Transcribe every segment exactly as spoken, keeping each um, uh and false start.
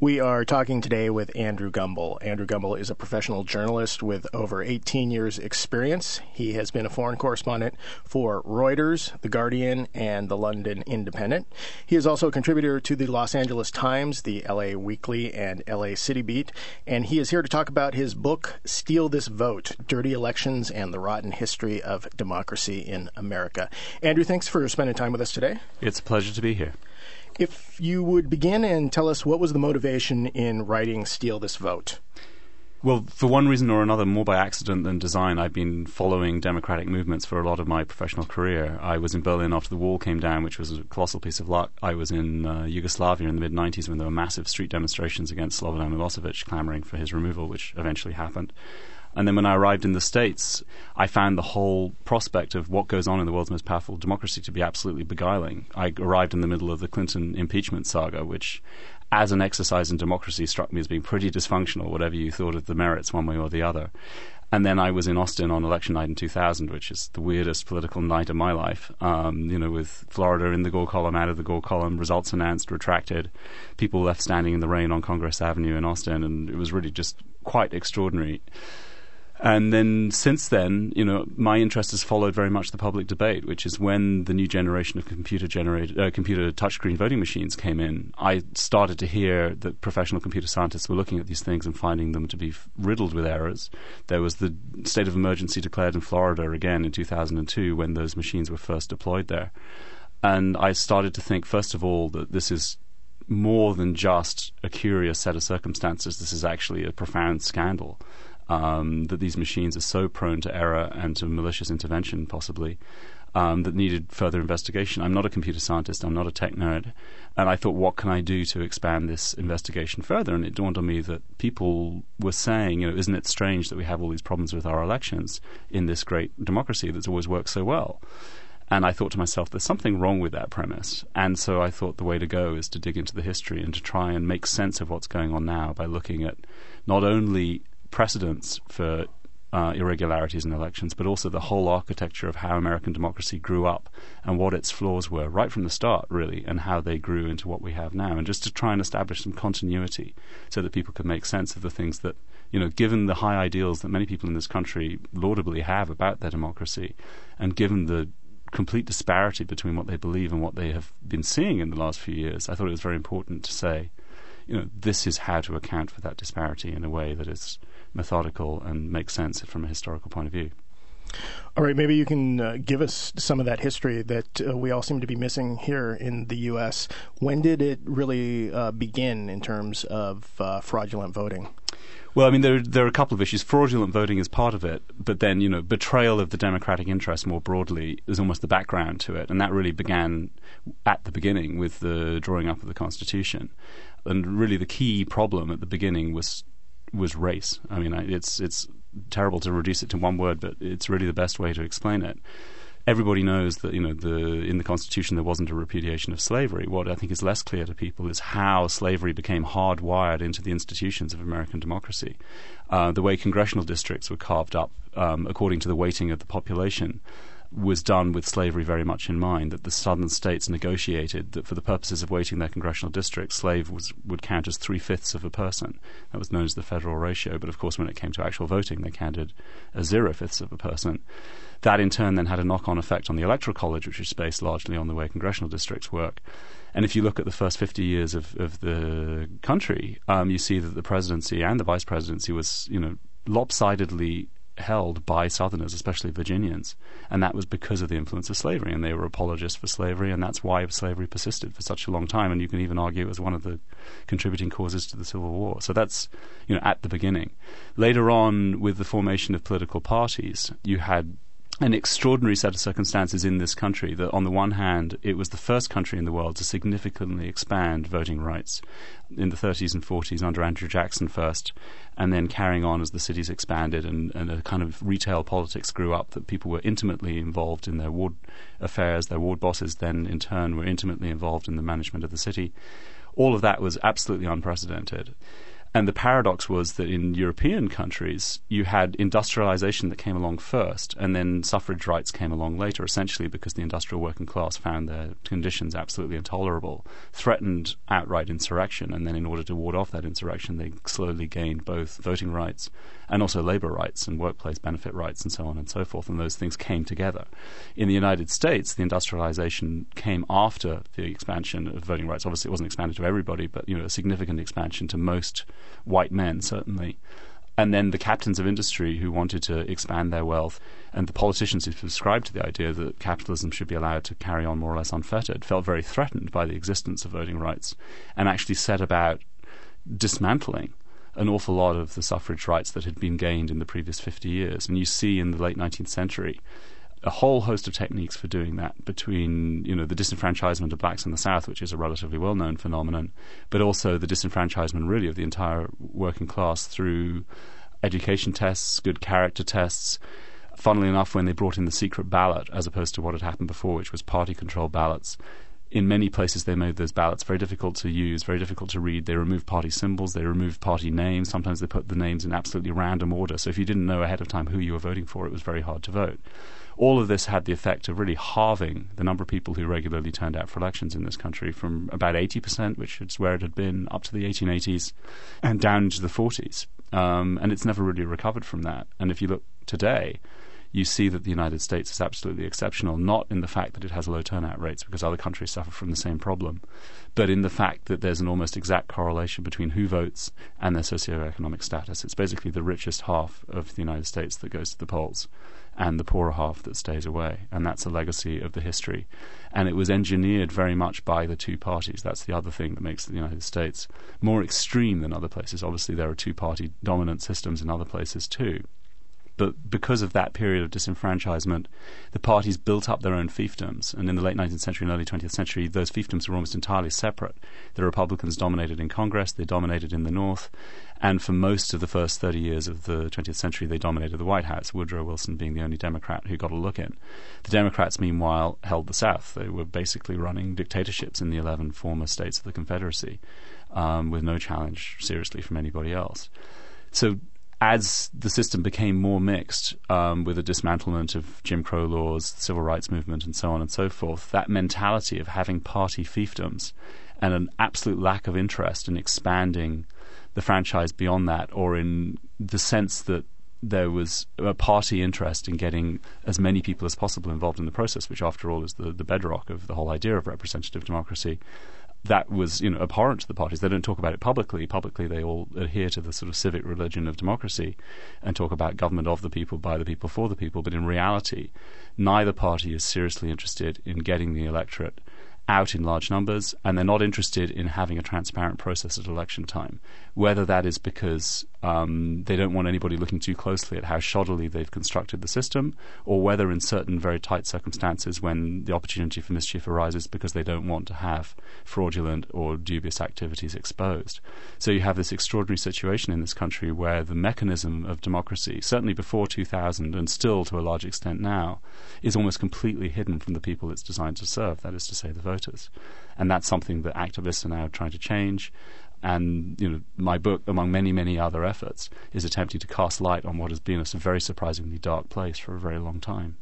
We are talking today with Andrew Gumbel. Andrew Gumbel is a professional journalist with over eighteen years' experience. He has been a foreign correspondent for Reuters, The Guardian, and The London Independent. He is also a contributor to the Los Angeles Times, the L A Weekly, and L A City Beat. And he is here to talk about his book, Steal This Vote, Dirty Elections and the Rotten History of Democracy in America. Andrew, thanks for spending time with us today. It's a pleasure to be here. If you would begin and tell us what was the motivation in writing Steal This Vote? Well, for one reason or another, more by accident than design, I've been following democratic movements for a lot of my professional career. I was in Berlin after the wall came down, which was a colossal piece of luck. I was in uh, Yugoslavia in the mid nineties when there were massive street demonstrations against Slobodan Milosevic, clamoring for his removal, which eventually happened. And then when I arrived in the States, I found the whole prospect of what goes on in the world's most powerful democracy to be absolutely beguiling. I arrived in the middle of the Clinton impeachment saga, which, as an exercise in democracy, struck me as being pretty dysfunctional, whatever you thought of the merits one way or the other. And then I was in Austin on election night in two thousand, which is the weirdest political night of my life, um, you know, with Florida in the Gore column, out of the Gore column, results announced, retracted, people left standing in the rain on Congress Avenue in Austin, and it was really just quite extraordinary. And then since then, you know, my interest has followed very much the public debate, which is when the new generation of computer generated, uh, computer touchscreen voting machines came in. I started to hear that professional computer scientists were looking at these things and finding them to be f- riddled with errors. There was the state of emergency declared in Florida again in two thousand two when those machines were first deployed there. And I started to think, first of all, that this is more than just a curious set of circumstances. This is actually a profound scandal. Um, that these machines are so prone to error and to malicious intervention, possibly, um, that needed further investigation. I'm not a computer scientist. I'm not a tech nerd. And I thought, what can I do to expand this investigation further? And it dawned on me that people were saying, you know, isn't it strange that we have all these problems with our elections in this great democracy that's always worked so well? And I thought to myself, there's something wrong with that premise. And so I thought the way to go is to dig into the history and to try and make sense of what's going on now by looking at not only precedents for uh, irregularities in elections, but also the whole architecture of how American democracy grew up and what its flaws were right from the start, really, and how they grew into what we have now. And just to try and establish some continuity so that people can make sense of the things that, you know, given the high ideals that many people in this country laudably have about their democracy, and given the complete disparity between what they believe and what they have been seeing in the last few years, I thought it was very important to say, you know, this is how to account for that disparity in a way that is methodical and makes sense from a historical point of view. All right, maybe you can uh, give us some of that history that uh, we all seem to be missing here in the U S. When did it really uh, begin in terms of uh, fraudulent voting? Well, I mean, there, there are a couple of issues. Fraudulent voting is part of it, but then, you know, betrayal of the democratic interest more broadly is almost the background to it, and that really began at the beginning with the drawing up of the Constitution. And really the key problem at the beginning was was race. I mean, it's it's terrible to reduce it to one word, but it's really the best way to explain it. Everybody knows that, you know, the in the Constitution there wasn't a repudiation of slavery. What I think is less clear to people is how slavery became hardwired into the institutions of American democracy. Uh, the way congressional districts were carved up um, according to the weighting of the population was done with slavery very much in mind, that the southern states negotiated that for the purposes of weighting their congressional districts, slave was, would count as three-fifths of a person. That was known as the federal ratio, but of course when it came to actual voting, they counted as zero-fifths of a person. That in turn then had a knock-on effect on the Electoral College, which is based largely on the way congressional districts work. And if you look at the first fifty years of, of the country, um, you see that the presidency and the vice presidency was, you know, lopsidedly held by Southerners, especially Virginians, and that was because of the influence of slavery, and they were apologists for slavery, and that's why slavery persisted for such a long time, and you can even argue it was one of the contributing causes to the Civil War. So that's, you know, at the beginning. Later on, with the formation of political parties, you had an extraordinary set of circumstances in this country that, on the one hand, it was the first country in the world to significantly expand voting rights in the thirties and forties under Andrew Jackson first, and then carrying on as the cities expanded and, and a kind of retail politics grew up, that people were intimately involved in their ward affairs. Their ward bosses then, in turn, were intimately involved in the management of the city. All of that was absolutely unprecedented. And the paradox was that in European countries, you had industrialization that came along first, and then suffrage rights came along later, essentially because the industrial working class found their conditions absolutely intolerable, threatened outright insurrection, and then in order to ward off that insurrection, they slowly gained both voting rights and also labor rights and workplace benefit rights and so on and so forth, and those things came together. In the United States, the industrialization came after the expansion of voting rights. Obviously, it wasn't expanded to everybody, but you know, a significant expansion to most white men, certainly. And then the captains of industry who wanted to expand their wealth, and the politicians who subscribed to the idea that capitalism should be allowed to carry on more or less unfettered, felt very threatened by the existence of voting rights and actually set about dismantling an awful lot of the suffrage rights that had been gained in the previous fifty years. And you see in the late nineteenth century a whole host of techniques for doing that, between, you know, the disenfranchisement of blacks in the South, which is a relatively well-known phenomenon, but also the disenfranchisement really of the entire working class through education tests, good character tests. Funnily enough, when they brought in the secret ballot, as opposed to what had happened before, which was party-controlled ballots, in many places they made those ballots very difficult to use, very difficult to read. They removed party symbols, they removed party names. Sometimes they put the names in absolutely random order. So if you didn't know ahead of time who you were voting for, it was very hard to vote. All of this had the effect of really halving the number of people who regularly turned out for elections in this country from about eighty percent, which is where it had been, up to the eighteen eighties, and down into the forties. Um, and it's never really recovered from that. And if you look today, you see that the United States is absolutely exceptional, not in the fact that it has low turnout rates, because other countries suffer from the same problem, but in the fact that there's an almost exact correlation between who votes and their socioeconomic status. It's basically the richest half of the United States that goes to the polls, and the poorer half that stays away. And that's a legacy of the history. And it was engineered very much by the two parties. That's the other thing that makes the United States more extreme than other places. Obviously, there are two-party dominant systems in other places too. But because of that period of disenfranchisement, the parties built up their own fiefdoms. And in the late nineteenth century and early twentieth century, those fiefdoms were almost entirely separate. The Republicans dominated in Congress, they dominated in the North, and for most of the first thirty years of the twentieth century, they dominated the White House, Woodrow Wilson being the only Democrat who got a look in. The Democrats, meanwhile, held the South. They were basically running dictatorships in the eleven former states of the Confederacy, um, with no challenge, seriously, from anybody else. So as the system became more mixed, um, with the dismantlement of Jim Crow laws, the civil rights movement, and so on and so forth, that mentality of having party fiefdoms and an absolute lack of interest in expanding the franchise beyond that, or in the sense that there was a party interest in getting as many people as possible involved in the process, which after all is the, the bedrock of the whole idea of representative democracy, that was, you know, abhorrent to the parties. They don't talk about it publicly. Publicly, they all adhere to the sort of civic religion of democracy and talk about government of the people, by the people, for the people. But in reality, neither party is seriously interested in getting the electorate out in large numbers, and they're not interested in having a transparent process at election time. Whether that is because um, they don't want anybody looking too closely at how shoddily they've constructed the system, or whether in certain very tight circumstances when the opportunity for mischief arises because they don't want to have fraudulent or dubious activities exposed. So you have this extraordinary situation in this country where the mechanism of democracy, certainly before two thousand and still to a large extent now, is almost completely hidden from the people it's designed to serve, that is to say the voters. And that's something that activists are now trying to change. And, you know, my book, among many, many other efforts, is attempting to cast light on what has been a very surprisingly dark place for a very long time.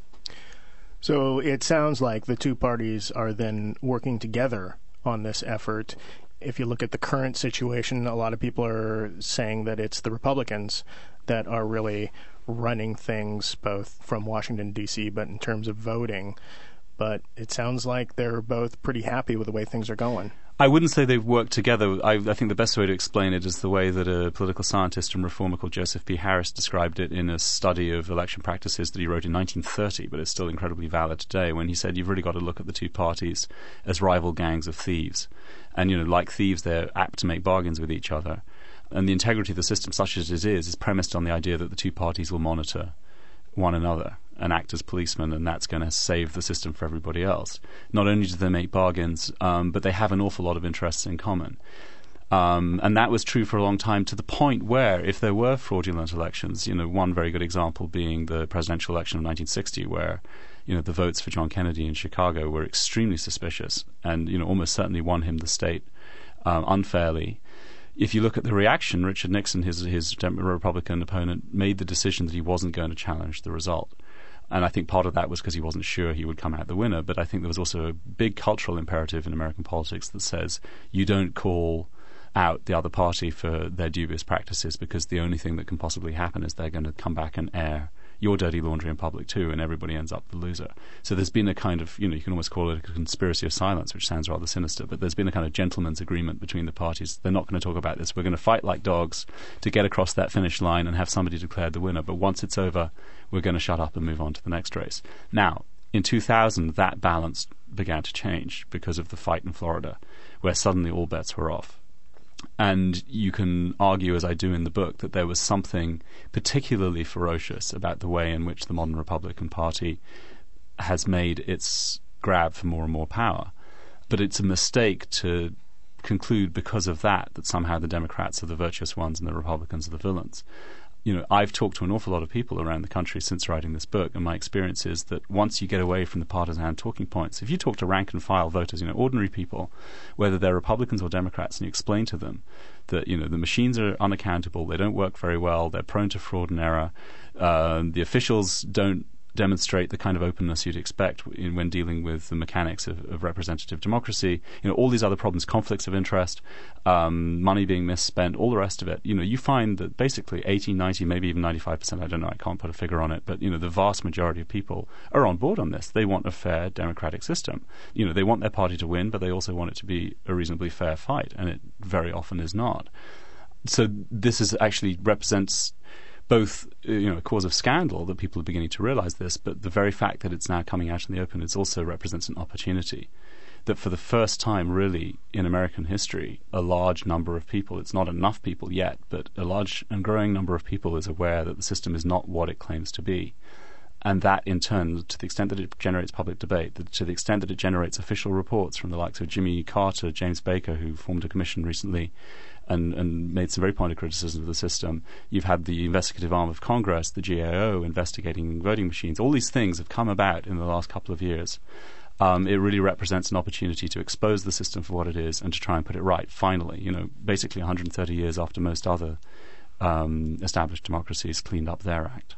So it sounds like the two parties are then working together on this effort. If you look at the current situation, a lot of people are saying that it's the Republicans that are really running things, both from Washington, D C, but in terms of voting. But it sounds like they're both pretty happy with the way things are going. I wouldn't say they've worked together. I, I think the best way to explain it is the way that a political scientist and reformer called Joseph P. Harris described it in a study of election practices that he wrote in nineteen thirty, but it's still incredibly valid today, when he said you've really got to look at the two parties as rival gangs of thieves. And, you know, like thieves, they're apt to make bargains with each other. And the integrity of the system, such as it is, is premised on the idea that the two parties will monitor one another and act as policemen, and that's going to save the system for everybody else. Not only do they make bargains, um, but they have an awful lot of interests in common. Um, and that was true for a long time, to the point where if there were fraudulent elections, you know, one very good example being the presidential election of nineteen sixty, where, you know, the votes for John Kennedy in Chicago were extremely suspicious and, you know, almost certainly won him the state um, unfairly. if you look at the reaction, Richard Nixon, his his Republican opponent, made the decision that he wasn't going to challenge the result. And I think part of that was because he wasn't sure he would come out the winner. But I think there was also a big cultural imperative in American politics that says you don't call out the other party for their dubious practices, because the only thing that can possibly happen is they're going to come back and air your dirty laundry in public too, and everybody ends up the loser. So there's been a kind of, you know, you can almost call it a conspiracy of silence, which sounds rather sinister, but there's been a kind of gentleman's agreement between the parties. They're not going to talk about this. We're going to fight like dogs to get across that finish line and have somebody declared the winner, but once it's over, we're going to shut up and move on to the next race. Now, in two thousand, that balance began to change because of the fight in Florida, where suddenly all bets were off. And you can argue, as I do in the book, that there was something particularly ferocious about the way in which the modern Republican Party has made its grab for more and more power. But it's a mistake to conclude because of that that somehow the Democrats are the virtuous ones and the Republicans are the villains. You know, I've talked to an awful lot of people around the country since writing this book, and my experience is that once you get away from the partisan talking points, if you talk to rank and file voters, you know, ordinary people, whether they're Republicans or Democrats, and you explain to them that, you know, the machines are unaccountable, they don't work very well, they're prone to fraud and error, uh, the officials don't demonstrate the kind of openness you'd expect in, when dealing with the mechanics of, of representative democracy. You know, all these other problems, conflicts of interest, um, money being misspent, all the rest of it. You know, you find that basically eighty, ninety, maybe even ninety-five percent, I don't know, I can't put a figure on it, but, you know, the vast majority of people are on board on this. They want a fair democratic system. You know, they want their party to win, but they also want it to be a reasonably fair fight, and it very often is not. So this is actually represents both, you know, a cause of scandal that people are beginning to realize this, but the very fact that it's now coming out in the open, it also represents an opportunity that for the first time really in American history, a large number of people, it's not enough people yet, but a large and growing number of people is aware that the system is not what it claims to be. And that, in turn, to the extent that it generates public debate, to the extent that it generates official reports from the likes of Jimmy Carter, James Baker, who formed a commission recently and, and made some very pointed criticism of the system. You've had the investigative arm of Congress, the G A O, investigating voting machines. All these things have come about in the last couple of years. Um, it really represents an opportunity to expose the system for what it is and to try and put it right, finally. You know, basically one hundred thirty years after most other um, established democracies cleaned up their act.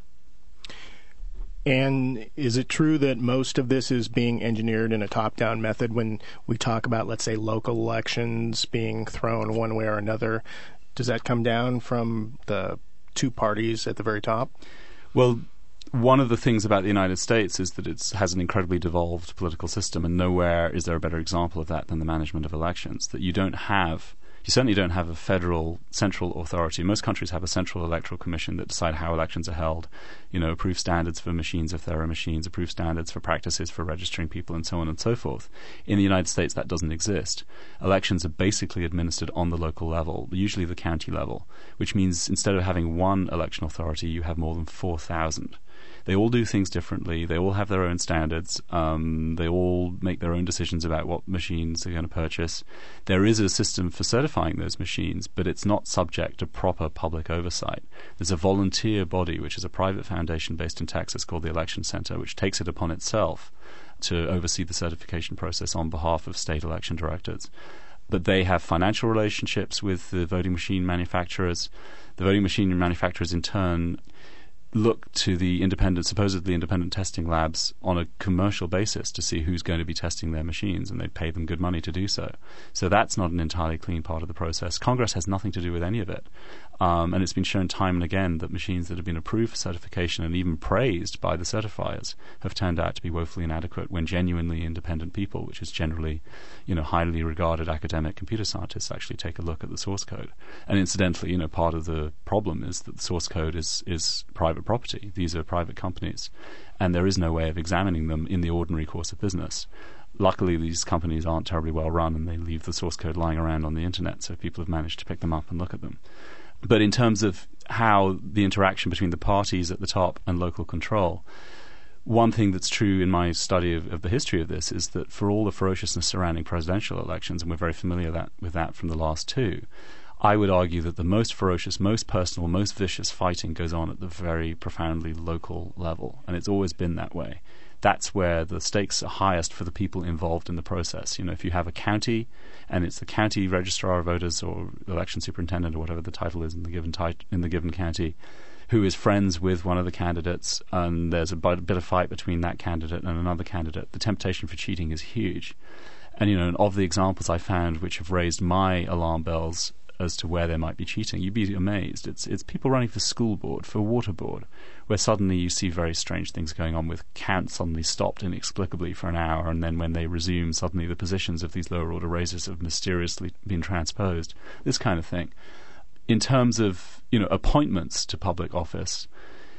And is it true that most of this is being engineered in a top-down method when we talk about, let's say, local elections being thrown one way or another? Does that come down from the two parties at the very top? Well, one of the things about the United States is that it has an incredibly devolved political system, and nowhere is there a better example of that than the management of elections, that you don't have... You certainly don't have a federal central authority. Most countries have a central electoral commission that decide how elections are held, you know, approve standards for machines if there are machines, approve standards for practices for registering people, and so on and so forth. In the United States, that doesn't exist. Elections are basically administered on the local level, usually the county level, which means instead of having one election authority, you have more than four thousand. They all do things differently. They all have their own standards. Um, they all make their own decisions about what machines they're going to purchase. There is a system for certifying those machines, but it's not subject to proper public oversight. There's a volunteer body, which is a private foundation based in Texas called the Election Center, which takes it upon itself to oversee the certification process on behalf of state election directors. But they have financial relationships with the voting machine manufacturers. The voting machine manufacturers, in turn, look to the independent, supposedly independent testing labs on a commercial basis to see who's going to be testing their machines, and they pay them good money to do so. So that's not an entirely clean part of the process. Congress has nothing to do with any of it. Um, and it's been shown time and again that machines that have been approved for certification and even praised by the certifiers have turned out to be woefully inadequate when genuinely independent people, which is generally, you know, highly regarded academic computer scientists, actually take a look at the source code. And incidentally, you know, part of the problem is that the source code is, is private property. These are private companies, and there is no way of examining them in the ordinary course of business. Luckily, these companies aren't terribly well run, and they leave the source code lying around on the internet, so people have managed to pick them up and look at them. But in terms of how the interaction between the parties at the top and local control, one thing that's true in my study of, of the history of this is that for all the ferociousness surrounding presidential elections, and we're very familiar that, with that from the last two, I would argue that the most ferocious, most personal, most vicious fighting goes on at the very profoundly local level, and it's always been that way. that's where the stakes are highest for the people involved in the process. You know, if you have a county and it's the county registrar of voters or election superintendent or whatever the title is in the given tit- in the given county, who is friends with one of the candidates, and there's a bit of fight between that candidate and another candidate, the temptation for cheating is huge. And, you know, of the examples I found which have raised my alarm bells as to where there might be cheating, you'd be amazed. It's it's people running for school board, for water board, where suddenly you see very strange things going on with counts suddenly stopped inexplicably for an hour, and then when they resume, suddenly the positions of these lower order races have mysteriously been transposed. This kind of thing. In terms of, you know, appointments to public office,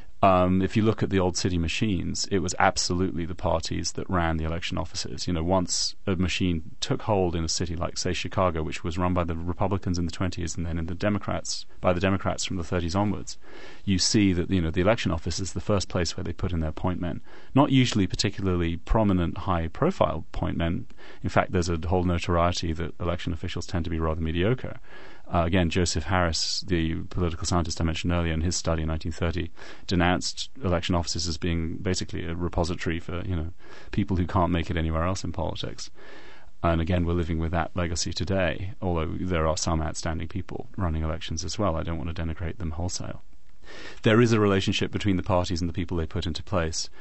Um, if you look at the old city machines, it was absolutely the parties that ran the election offices. You know, once a machine took hold in a city like, say, Chicago, which was run by the Republicans in the twenties and then in the Democrats, by the Democrats from the thirties onwards, you see that, you know, the election office is the first place where they put in their point men. Not usually particularly prominent, high-profile point men. In fact, there's a whole notoriety that election officials tend to be rather mediocre. Uh, again, Joseph Harris, the political scientist I mentioned earlier, in his study in nineteen thirty, denounced election offices as being basically a repository for, you know, people who can't make it anywhere else in politics. And again, we're living with that legacy today, although there are some outstanding people running elections as well. I don't want to denigrate them wholesale. There is a relationship between the parties and the people they put into place.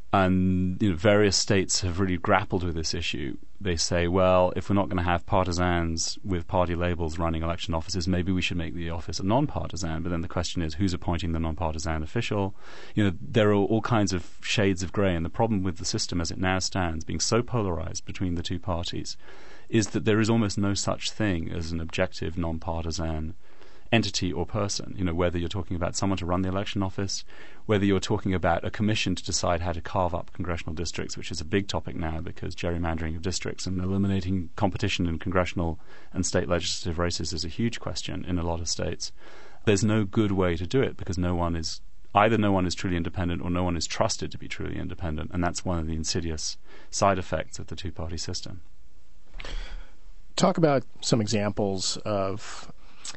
And, you know, various states have really grappled with this issue. They say, well, if we're not going to have partisans with party labels running election offices, maybe we should make the office a non-partisan. But then the question is, who's appointing the non-partisan official? You know, there are all kinds of shades of grey. And the problem with the system as it now stands, being so polarised between the two parties, is that there is almost no such thing as an objective non-partisan entity or person. You know, whether you're talking about someone to run the election office, whether you're talking about a commission to decide how to carve up congressional districts, which is a big topic now because gerrymandering of districts and eliminating competition in congressional and state legislative races is a huge question in a lot of states. There's no good way to do it because no one is either no one is truly independent or no one is trusted to be truly independent, and that's one of the insidious side effects of the two-party system. Talk about some examples of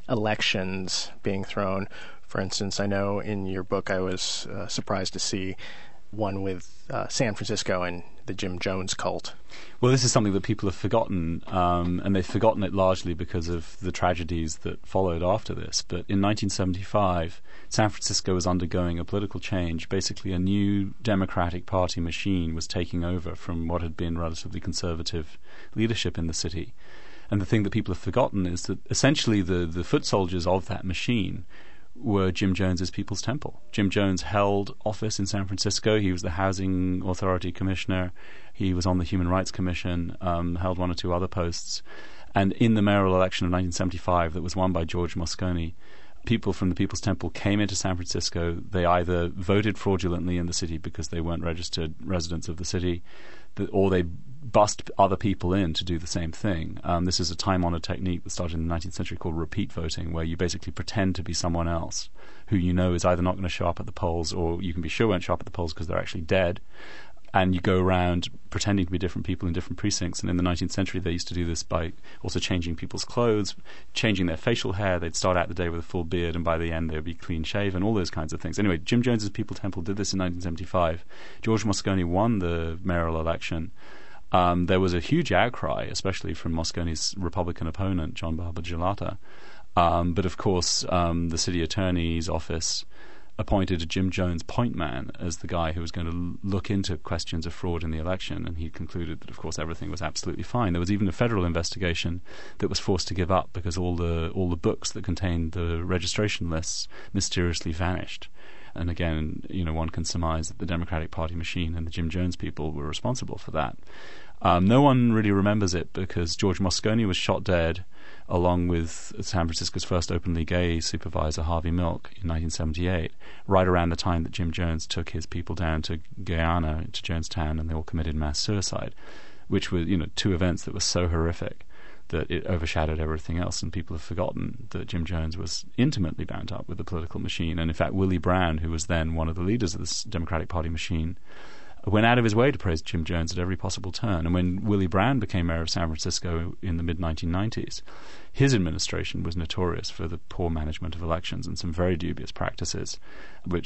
elections being thrown. For instance, I know in your book I was uh, surprised to see one with uh, San Francisco and the Jim Jones cult. Well, this is something that people have forgotten, um, and they've forgotten it largely because of the tragedies that followed after this. But in nineteen seventy-five, San Francisco was undergoing a political change. Basically, a new Democratic Party machine was taking over from what had been relatively conservative leadership in the city. And the thing that people have forgotten is that essentially the, the foot soldiers of that machine were Jim Jones's People's Temple. Jim Jones held office in San Francisco. He was the Housing Authority Commissioner. He was on the Human Rights Commission, um, held one or two other posts. And in the mayoral election of nineteen seventy-five that was won by George Moscone, people from the People's Temple came into San Francisco. They either voted fraudulently in the city because they weren't registered residents of the city, or they bust other people in to do the same thing. Um, this is a time-honored technique that started in the nineteenth century called repeat voting, where you basically pretend to be someone else who you know is either not going to show up at the polls or you can be sure won't show up at the polls because they're actually dead. And you go around pretending to be different people in different precincts. And in the nineteenth century, they used to do this by also changing people's clothes, changing their facial hair. They'd start out the day with a full beard, and by the end, they would be clean-shaven, all those kinds of things. Anyway, Jim Jones's People's Temple did this in nineteen seventy-five. George Moscone won the mayoral election. Um, there was a huge outcry, especially from Moscone's Republican opponent, John Barbagelata. Um, but, of course, um, the city attorney's office appointed a Jim Jones point man as the guy who was going to look into questions of fraud in the election, and he concluded that, of course, everything was absolutely fine. There was even a federal investigation that was forced to give up because all the all the books that contained the registration lists mysteriously vanished. And again, you know, one can surmise that the Democratic Party machine and the Jim Jones people were responsible for that. Um, no one really remembers it because George Moscone was shot dead along with San Francisco's first openly gay supervisor, Harvey Milk, in nineteen seventy-eight, right around the time that Jim Jones took his people down to Guyana, to Jonestown, and they all committed mass suicide, which were, you know, two events that were so horrific that it overshadowed everything else, and people have forgotten that Jim Jones was intimately bound up with the political machine. And in fact, Willie Brown, who was then one of the leaders of this Democratic Party machine, went out of his way to praise Jim Jones at every possible turn. And when Willie Brown became mayor of San Francisco in the mid nineteen nineties, his administration was notorious for the poor management of elections and some very dubious practices, which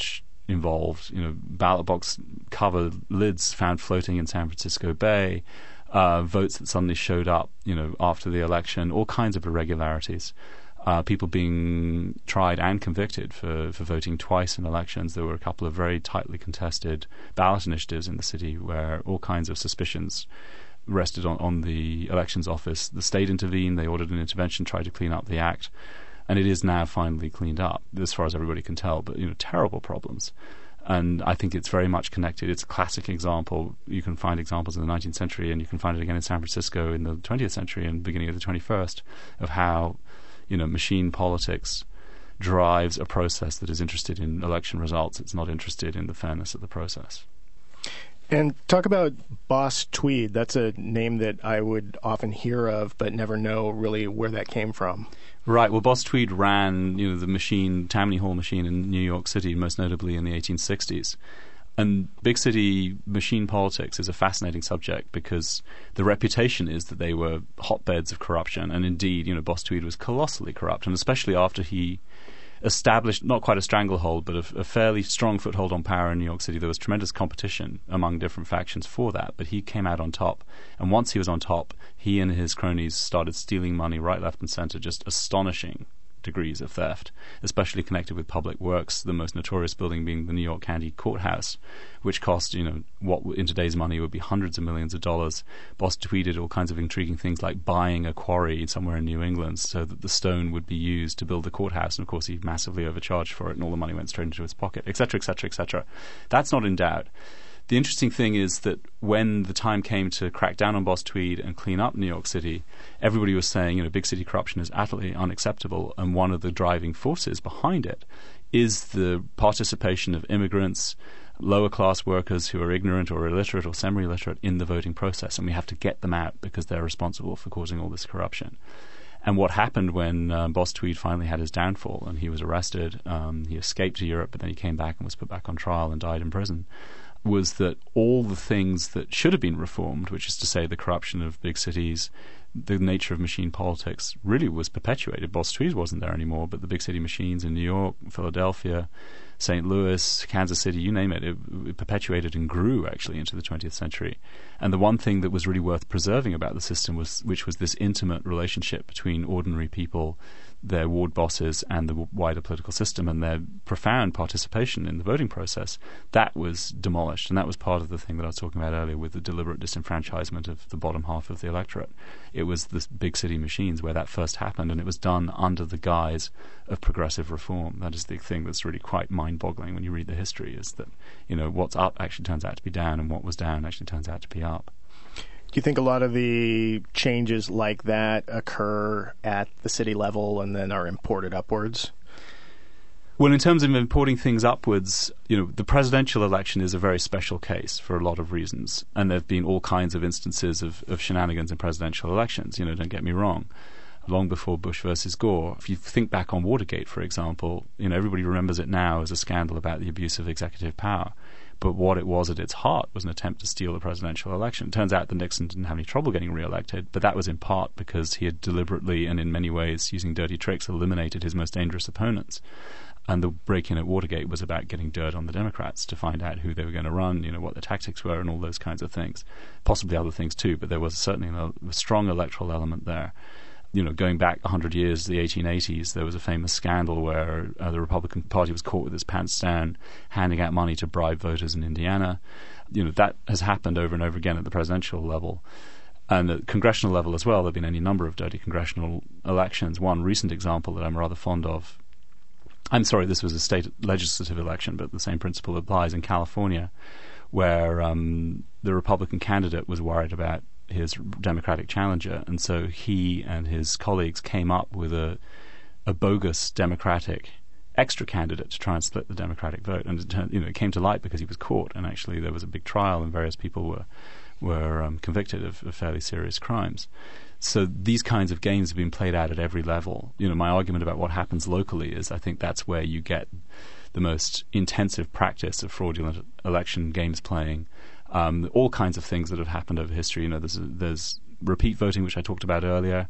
involved. You know, ballot box cover lids found floating in San Francisco Bay, uh, votes that suddenly showed up, you know, after the election, all kinds of irregularities. Uh, people being tried and convicted for, for voting twice in elections. There were a couple of very tightly contested ballot initiatives in the city where all kinds of suspicions rested on, on the elections office. The state intervened. They ordered an intervention, tried to clean up the act. And it is now finally cleaned up, as far as everybody can tell. But, you know, terrible problems. And I think it's very much connected. It's a classic example. You can find examples in the nineteenth century, and you can find it again in San Francisco in the twentieth century and beginning of the twenty-first, of how, you know, machine politics drives a process that is interested in election results. It's not interested in the fairness of the process. And talk about Boss Tweed. That's a name that I would often hear of, but never know really where that came from. Right. Well, Boss Tweed ran, you know, the machine, Tammany Hall machine in New York City, most notably in the eighteen sixties. And big city machine politics is a fascinating subject because the reputation is that they were hotbeds of corruption. And indeed, you know, Boss Tweed was colossally corrupt, and especially after he established not quite a stranglehold, but a, a fairly strong foothold on power in New York City. There was tremendous competition among different factions for that, but he came out on top. And once he was on top, he and his cronies started stealing money right, left, and center, just astonishing degrees of theft, especially connected with public works, the most notorious building being the New York County Courthouse, which cost, you know, what in today's money would be hundreds of millions of dollars. Boss Tweed did all kinds of intriguing things like buying a quarry somewhere in New England so that the stone would be used to build the courthouse, and of course he massively overcharged for it and all the money went straight into his pocket, et cetera, et cetera, et cetera. That's not in doubt. The interesting thing is that when the time came to crack down on Boss Tweed and clean up New York City, everybody was saying, you know, big city corruption is utterly unacceptable, and one of the driving forces behind it is the participation of immigrants, lower class workers who are ignorant or illiterate or semi-illiterate in the voting process, and we have to get them out because they're responsible for causing all this corruption. And what happened when uh, Boss Tweed finally had his downfall and he was arrested, um, he escaped to Europe, but then he came back and was put back on trial and died in prison, was that all the things that should have been reformed, which is to say the corruption of big cities, the nature of machine politics, really was perpetuated. Boss Tweed wasn't there anymore, but the big city machines in New York, Philadelphia, Saint Louis, Kansas City, you name it, it, it perpetuated and grew actually into the twentieth century. And the one thing that was really worth preserving about the system was, which was this intimate relationship between ordinary people, their ward bosses, and the wider political system, and their profound participation in the voting process. That was demolished, and that was part of the thing that I was talking about earlier with the deliberate disenfranchisement of the bottom half of the electorate. It was the big city machines where that first happened, and it was done under the guise of progressive reform. That is the thing that's really quite mind-boggling when you read the history, is that, you know, what's up actually turns out to be down, and what was down actually turns out to be up. Do you think a lot of the changes like that occur at the city level and then are imported upwards? Well, in terms of importing things upwards, you know, the presidential election is a very special case for a lot of reasons, and there have been all kinds of instances of, of shenanigans in presidential elections, you know, don't get me wrong. Long before Bush versus Gore. If you think back on Watergate, for example, you know, everybody remembers it now as a scandal about the abuse of executive power. But what it was at its heart was an attempt to steal the presidential election. It turns out that Nixon didn't have any trouble getting re-elected, but that was in part because he had deliberately and in many ways, using dirty tricks, eliminated his most dangerous opponents. And the break-in at Watergate was about getting dirt on the Democrats to find out who they were going to run, you know, what the tactics were and all those kinds of things. Possibly other things too, but there was certainly a, a strong electoral element there. You know, going back one hundred years, the eighteen eighties, there was a famous scandal where uh, the Republican Party was caught with its pants down, handing out money to bribe voters in Indiana. You know, that has happened over and over again at the presidential level. And at the congressional level as well, there have been any number of dirty congressional elections. One recent example that I'm rather fond of, I'm sorry, this was a state legislative election, but the same principle applies in California, where um, the Republican candidate was worried about his Democratic challenger, and so he and his colleagues came up with a, a bogus Democratic extra candidate to try and split the Democratic vote. And it, turned, you know, it came to light because he was caught, and actually there was a big trial, and various people were were um, convicted of, of fairly serious crimes. So these kinds of games have been played out at every level. You know, my argument about what happens locally is I think that's where you get the most intensive practice of fraudulent election games playing. Um, all kinds of things that have happened over history. You know, there's, there's repeat voting, which I talked about earlier.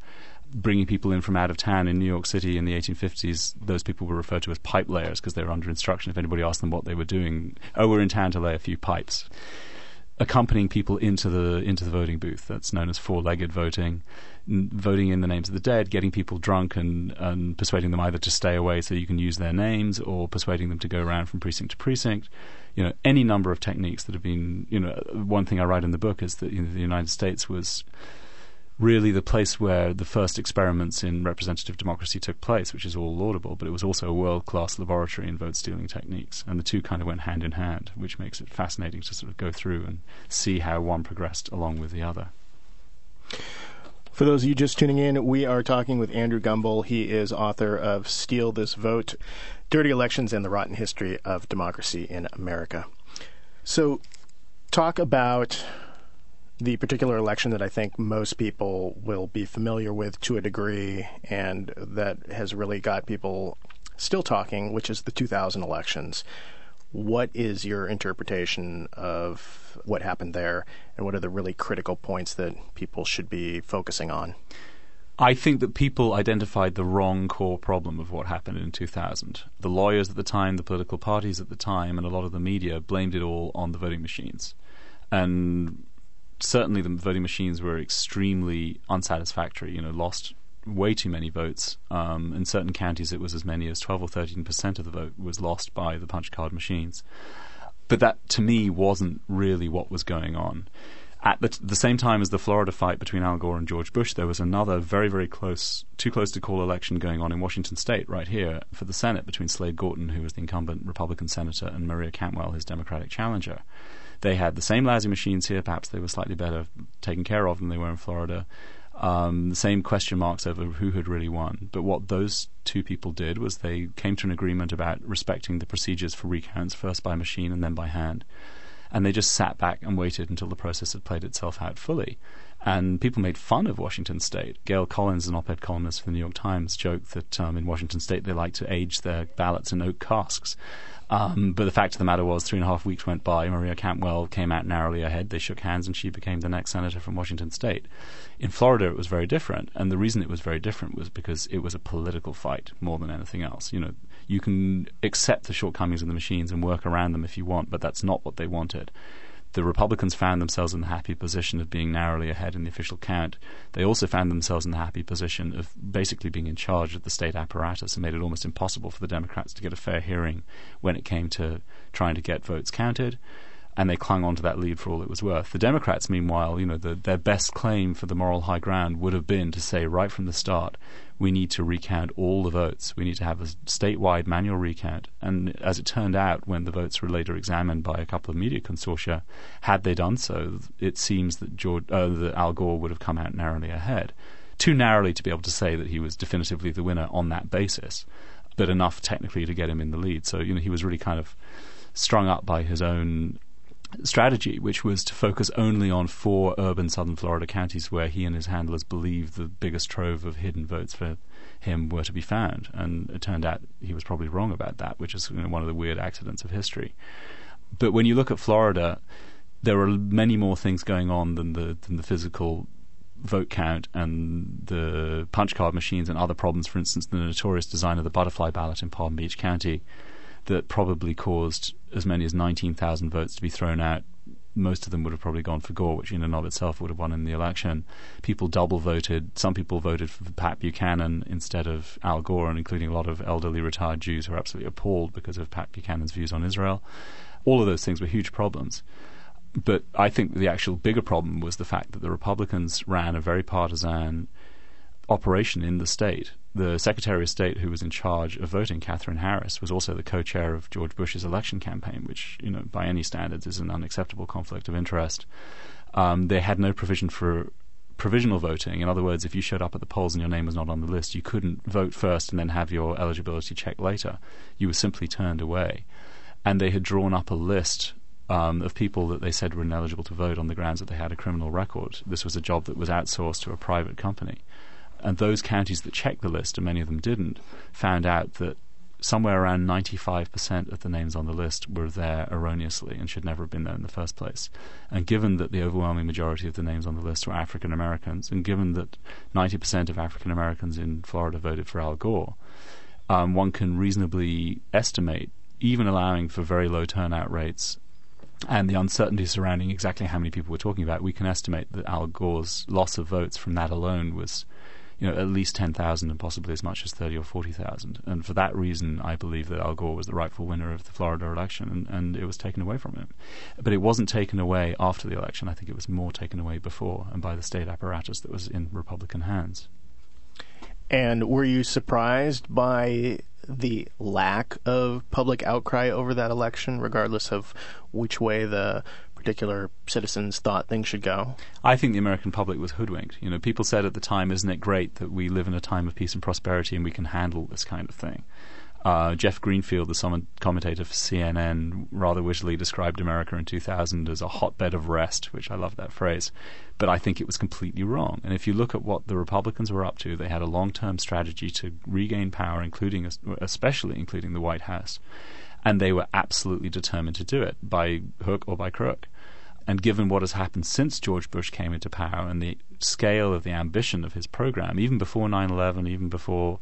bringing people in from out of town in New York City in the eighteen fifties, those people were referred to as pipe layers because they were under instruction. If anybody asked them what they were doing, oh, we're in town to lay a few pipes. Accompanying people into the into the voting booth, that's known as four-legged voting, n- voting in the names of the dead, getting people drunk and, and persuading them either to stay away so you can use their names or persuading them to go around from precinct to precinct. You know, any number of techniques that have been, you know, one thing I write in the book is that, you know, the United States was really the place where the first experiments in representative democracy took place, which is all laudable, but it was also a world-class laboratory in vote-stealing techniques, and the two kind of went hand in hand, which makes it fascinating to sort of go through and see how one progressed along with the other. For those of you just tuning in, we are talking with Andrew Gumbel. He is author of Steal This Vote, Dirty Elections and the Rotten History of Democracy in America. So talk about the particular election that I think most people will be familiar with to a degree and that has really got people still talking, which is the two thousand elections. What is your interpretation of what happened there, and what are the really critical points that people should be focusing on? I think that people identified the wrong core problem of what happened in two thousand. The lawyers at the time, the political parties at the time, and a lot of the media blamed it all on the voting machines. And certainly the voting machines were extremely unsatisfactory, you know, lost way too many votes. Um, in certain counties it was as many as twelve or thirteen percent of the vote was lost by the punch card machines. But that, to me, wasn't really what was going on. At the, t- the same time as the Florida fight between Al Gore and George Bush, there was another very, very close, too close to call election going on in Washington State, right here, for the Senate, between Slade Gorton, who was the incumbent Republican senator, and Maria Cantwell, his Democratic challenger. They had the same lousy machines here. Perhaps they were slightly better taken care of than they were in Florida. Um, the same question marks over who had really won. But what those two people did was they came to an agreement about respecting the procedures for recounts, first by machine and then by hand. And they just sat back and waited until the process had played itself out fully. And people made fun of Washington State. Gail Collins, an op-ed columnist for the New York Times, joked that um, in Washington State they like to age their ballots in oak casks. Um, but the fact of the matter was, three and a half weeks went by. Maria Cantwell came out narrowly ahead. They shook hands, and she became the next senator from Washington State. In Florida, it was very different, and the reason it was very different was because it was a political fight more than anything else. You know, you can accept the shortcomings of the machines and work around them if you want, but that's not what they wanted. The Republicans found themselves in the happy position of being narrowly ahead in the official count. They also found themselves in the happy position of basically being in charge of the state apparatus and made it almost impossible for the Democrats to get a fair hearing when it came to trying to get votes counted. And they clung on to that lead for all it was worth. The Democrats, meanwhile, you know, the, their best claim for the moral high ground would have been to say right from the start, we need to recount all the votes. We need to have a statewide manual recount. And as it turned out, when the votes were later examined by a couple of media consortia, had they done so, it seems that, George, uh, that Al Gore would have come out narrowly ahead. Too narrowly to be able to say that he was definitively the winner on that basis, but enough technically to get him in the lead. So, you know, he was really kind of strung up by his own strategy, which was to focus only on four urban southern Florida counties where he and his handlers believed the biggest trove of hidden votes for him were to be found. And it turned out he was probably wrong about that, which is, you know, one of the weird accidents of history. But when you look at Florida, there are many more things going on than the than the physical vote count and the punch card machines and other problems. For instance, the notorious design of the butterfly ballot in Palm Beach County that probably caused as many as nineteen thousand votes to be thrown out. Most of them would have probably gone for Gore, which in and of itself would have won in the election. People double voted. Some people voted for Pat Buchanan instead of Al Gore, and including a lot of elderly retired Jews who were absolutely appalled because of Pat Buchanan's views on Israel. All of those things were huge problems. But I think the actual bigger problem was the fact that the Republicans ran a very partisan operation in the state. The Secretary of State who was in charge of voting, Catherine Harris, was also the co-chair of George Bush's election campaign, which, you know, by any standards is an unacceptable conflict of interest. Um, they had no provision for provisional voting. In other words, if you showed up at the polls and your name was not on the list, you couldn't vote first and then have your eligibility checked later. You were simply turned away. And they had drawn up a list um, of people that they said were ineligible to vote on the grounds that they had a criminal record. This was a job that was outsourced to a private company. And those counties that checked the list, and many of them didn't, found out that somewhere around ninety-five percent of the names on the list were there erroneously and should never have been there in the first place. And given that the overwhelming majority of the names on the list were African Americans, and given that ninety percent of African Americans in Florida voted for Al Gore, um, one can reasonably estimate, even allowing for very low turnout rates and the uncertainty surrounding exactly how many people we're talking about, we can estimate that Al Gore's loss of votes from that alone was, you know, at least ten thousand and possibly as much as thirty or forty thousand. And for that reason, I believe that Al Gore was the rightful winner of the Florida election, and, and it was taken away from him. But it wasn't taken away after the election. I think it was more taken away before, and by the state apparatus that was in Republican hands. And were you surprised by the lack of public outcry over that election, regardless of which way the particular citizens thought things should go? I think the American public was hoodwinked. You know, people said at the time, isn't it great that we live in a time of peace and prosperity and we can handle this kind of thing? Uh, Jeff Greenfield, the commentator for C N N, rather wittily described America in two thousand as a hotbed of rest, which I love that phrase. But I think it was completely wrong. And if you look at what the Republicans were up to, they had a long-term strategy to regain power, including, especially including the White House. And they were absolutely determined to do it, by hook or by crook. And given what has happened since George Bush came into power and the scale of the ambition of his program, even before nine eleven, even before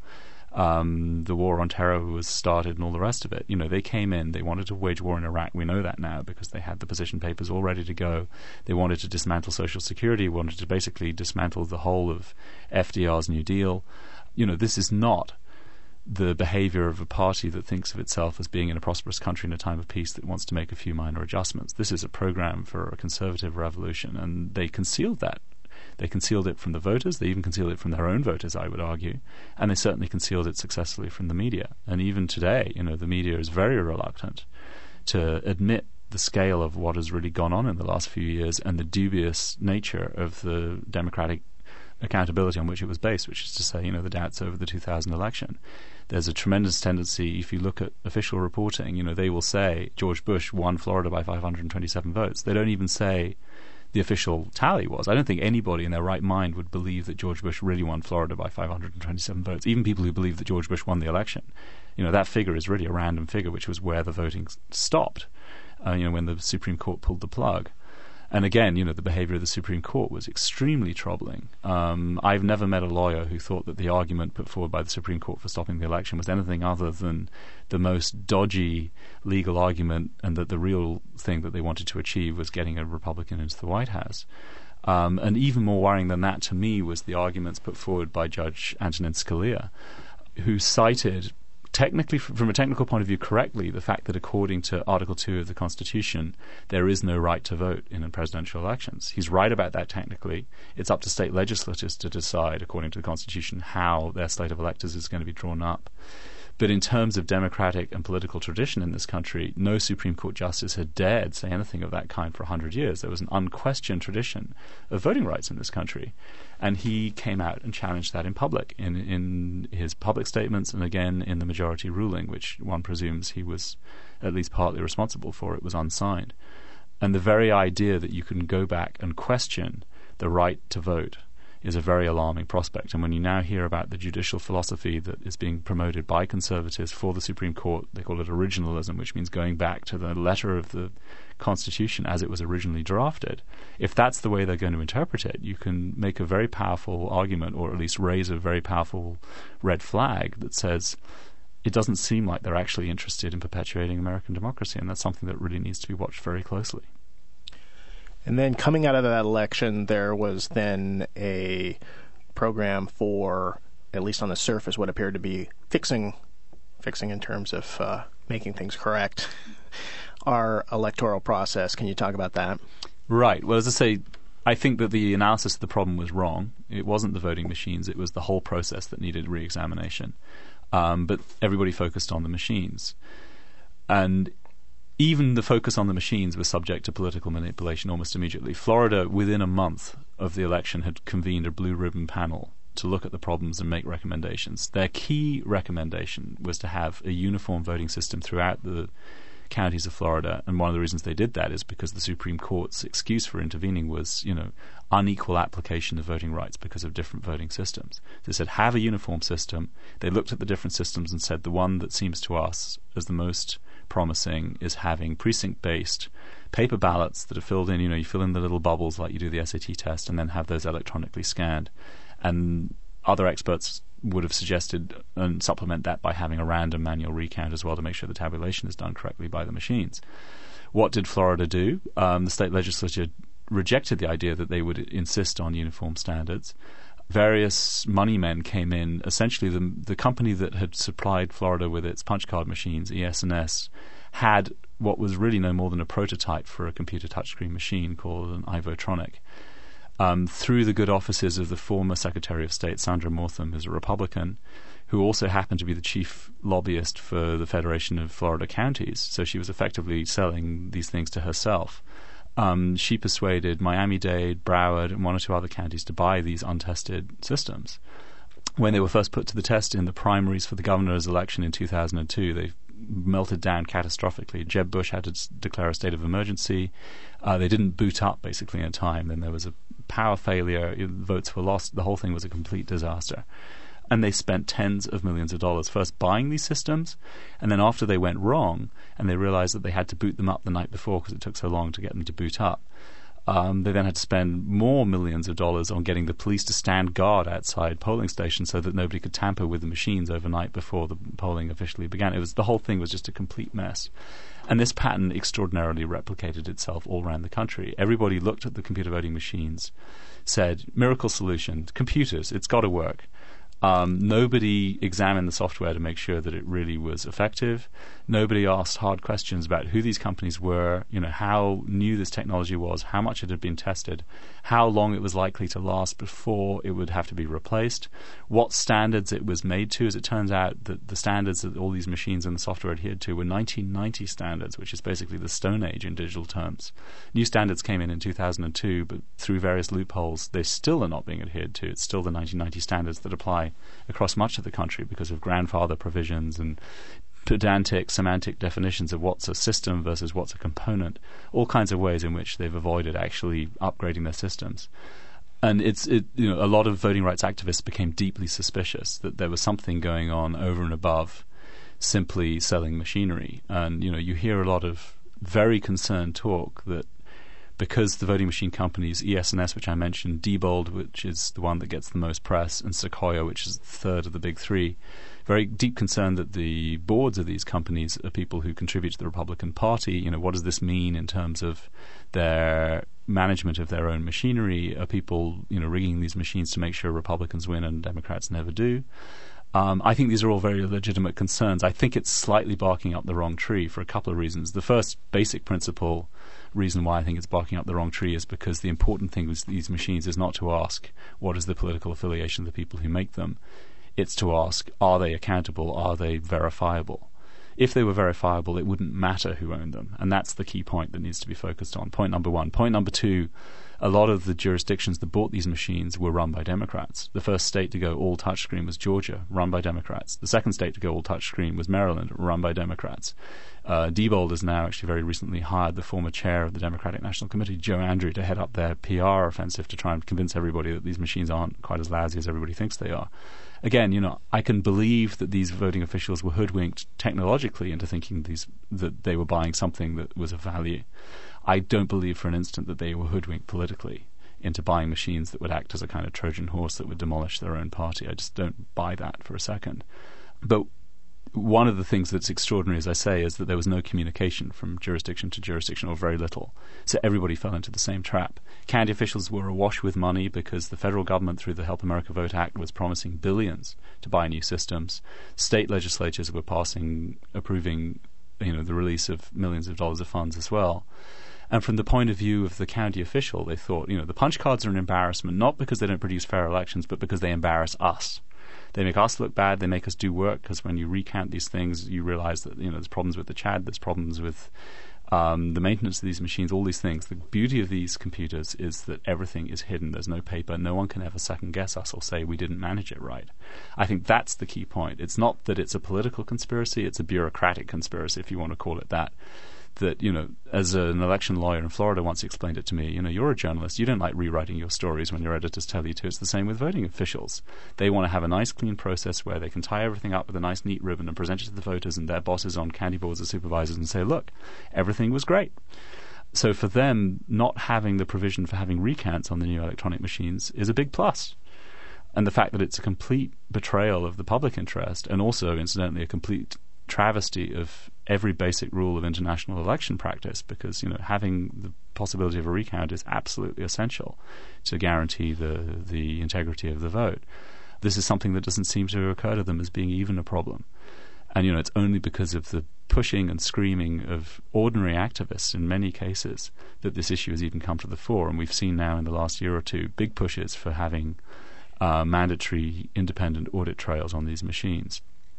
um, the war on terror was started and all the rest of it, you know, they came in, they wanted to wage war in Iraq. We know that now because they had the position papers all ready to go. They wanted to dismantle Social Security, wanted to basically dismantle the whole of F D R's New Deal. You know, this is not the behavior of a party that thinks of itself as being in a prosperous country in a time of peace that wants to make a few minor adjustments. This is a program for a conservative revolution, and they concealed that. They concealed it from the voters. They even concealed it from their own voters, I would argue, and they certainly concealed it successfully from the media. And even today, you know, the media is very reluctant to admit the scale of what has really gone on in the last few years and the dubious nature of the democratic accountability on which it was based, which is to say, you know, the doubts over the two thousand election. There's a tremendous tendency, if you look at official reporting, you know, they will say George Bush won Florida by five hundred twenty-seven votes. They don't even say the official tally was. I don't think anybody in their right mind would believe that George Bush really won Florida by five hundred twenty-seven votes, even people who believe that George Bush won the election. You know, that figure is really a random figure, which was where the voting stopped, uh, you know, when the Supreme Court pulled the plug. And again, you know, the behavior of the Supreme Court was extremely troubling. Um, I've never met a lawyer who thought that the argument put forward by the Supreme Court for stopping the election was anything other than the most dodgy legal argument, and that the real thing that they wanted to achieve was getting a Republican into the White House. Um, and even more worrying than that to me was the arguments put forward by Judge Antonin Scalia, who cited, technically, from a technical point of view, correctly, the fact that according to Article two of the Constitution, there is no right to vote in presidential elections. He's right about that technically. It's up to state legislatures to decide, according to the Constitution, how their slate of electors is going to be drawn up. But in terms of democratic and political tradition in this country, no Supreme Court justice had dared say anything of that kind for one hundred years. There was an unquestioned tradition of voting rights in this country. And he came out and challenged that in public, in, in his public statements, and again in the majority ruling, which one presumes he was at least partly responsible for. It was unsigned. And the very idea that you can go back and question the right to vote is a very alarming prospect. And when you now hear about the judicial philosophy that is being promoted by conservatives for the Supreme Court, they call it originalism, which means going back to the letter of the Constitution as it was originally drafted. If that's the way they're going to interpret it, you can make a very powerful argument, or at least raise a very powerful red flag that says it doesn't seem like they're actually interested in perpetuating American democracy, and that's something that really needs to be watched very closely. And then coming out of that election, there was then a program for, at least on the surface, what appeared to be fixing, fixing in terms of uh, making things correct, our electoral process. Can you talk about that? Right. Well, as I say, I think that the analysis of the problem was wrong. It wasn't the voting machines. It was the whole process that needed re-examination. Um, but everybody focused on the machines. And even the focus on the machines was subject to political manipulation almost immediately. Florida, within a month of the election, had convened a blue ribbon panel to look at the problems and make recommendations. Their key recommendation was to have a uniform voting system throughout the counties of Florida, and one of the reasons they did that is because the Supreme Court's excuse for intervening was, you know, unequal application of voting rights because of different voting systems. They said, have a uniform system. They looked at the different systems and said the one that seems to us as the most promising is having precinct-based paper ballots that are filled in. You know, you fill in the little bubbles like you do the S A T test, and then have those electronically scanned. And other experts would have suggested and supplement that by having a random manual recount as well to make sure the tabulation is done correctly by the machines. What did Florida do? Um, the state legislature rejected the idea that they would insist on uniform standards. Various money men came in. Essentially, the the company that had supplied Florida with its punch card machines, E S N S, had what was really no more than a prototype for a computer touchscreen machine called an Ivotronic. Um, through the good offices of the former Secretary of State, Sandra Mortham, who's a Republican, who also happened to be the chief lobbyist for the Federation of Florida Counties, so she was effectively selling these things to herself. Um, she persuaded Miami-Dade, Broward, and one or two other counties to buy these untested systems. When they were first put to the test in the primaries for the governor's election in two thousand two, they melted down catastrophically. Jeb Bush had to s- declare a state of emergency. Uh, they didn't boot up, basically, in time. Then there was a power failure. Votes were lost. The whole thing was a complete disaster. And they spent tens of millions of dollars first buying these systems, and then after they went wrong and they realized that they had to boot them up the night before because it took so long to get them to boot up, um, they then had to spend more millions of dollars on getting the police to stand guard outside polling stations so that nobody could tamper with the machines overnight before the polling officially began. It was the whole thing was just a complete mess. And this pattern extraordinarily replicated itself all around the country. Everybody looked at the computer voting machines, said, miracle solution, computers, it's got to work. Um, nobody examined the software to make sure that it really was effective. Nobody asked hard questions about who these companies were, you know, how new this technology was, how much it had been tested, how long it was likely to last before it would have to be replaced, what standards it was made to. As it turns out, that the standards that all these machines and the software adhered to were nineteen ninety standards, which is basically the Stone Age in digital terms. New standards came in in two thousand two, but through various loopholes, they still are not being adhered to. It's still the nineteen ninety standards that apply across much of the country because of grandfather provisions and pedantic semantic definitions of what's a system versus what's a component, all kinds of ways in which they've avoided actually upgrading their systems. And it's it you know a lot of voting rights activists became deeply suspicious that there was something going on over and above simply selling machinery. And you know you hear a lot of very concerned talk that because the voting machine companies, E S N S, which I mentioned, Diebold, which is the one that gets the most press, and Sequoia, which is the third of the big three, very deep concern that the boards of these companies are people who contribute to the Republican Party. You know, what does this mean in terms of their management of their own machinery? Are people, you know, rigging these machines to make sure Republicans win and Democrats never do? Um, I think these are all very legitimate concerns. I think it's slightly barking up the wrong tree for a couple of reasons. The first basic principle reason why I think it's barking up the wrong tree is because the important thing with these machines is not to ask what is the political affiliation of the people who make them. It's to ask, are they accountable? Are they verifiable? If they were verifiable, it wouldn't matter who owned them. And that's the key point that needs to be focused on. Point number one. Point number two, a lot of the jurisdictions that bought these machines were run by Democrats. The first state to go all touchscreen was Georgia, run by Democrats. The second state to go all touchscreen was Maryland, run by Democrats. Uh, Diebold has now actually very recently hired the former chair of the Democratic National Committee, Joe Andrew, to head up their P R offensive to try and convince everybody that these machines aren't quite as lousy as everybody thinks they are. Again, you know, I can believe that these voting officials were hoodwinked technologically into thinking these that they were buying something that was of value. I don't believe for an instant that they were hoodwinked politically into buying machines that would act as a kind of Trojan horse that would demolish their own party. I just don't buy that for a second. But one of the things that's extraordinary, as I say, is that there was no communication from jurisdiction to jurisdiction, or very little. So everybody fell into the same trap. County officials were awash with money because the federal government, through the Help America Vote Act, was promising billions to buy new systems. State legislatures were passing, approving, you know, the release of millions of dollars of funds as well. And from the point of view of the county official, they thought, you know, the punch cards are an embarrassment, not because they don't produce fair elections, but because they embarrass us. They make us look bad. They make us do work, because when you recount these things, you realize that, you know, there's problems with the C H A D, there's problems with Um, the maintenance of these machines, all these things. The beauty of these computers is that everything is hidden. There's no paper. No one can ever second guess us or say we didn't manage it right. I think that's the key point. It's not that it's a political conspiracy, it's a bureaucratic conspiracy, if you want to call it that. That, you know, as an election lawyer in Florida once explained it to me, you know, you're a journalist, you don't like rewriting your stories when your editors tell you to. It's the same with voting officials. They want to have a nice, clean process where they can tie everything up with a nice, neat ribbon and present it to the voters and their bosses on county boards of supervisors and say, look, everything was great. So for them, not having the provision for having recounts on the new electronic machines is a big plus. And the fact that it's a complete betrayal of the public interest, and also, incidentally, a complete travesty of every basic rule of international election practice, because, you know, having the possibility of a recount is absolutely essential to guarantee the the integrity of the vote. This is something that doesn't seem to occur to them as being even a problem. And, you know, it's only because of the pushing and screaming of ordinary activists in many cases that this issue has even come to the fore. And we've seen now in the last year or two big pushes for having uh, mandatory independent audit trails on these machines.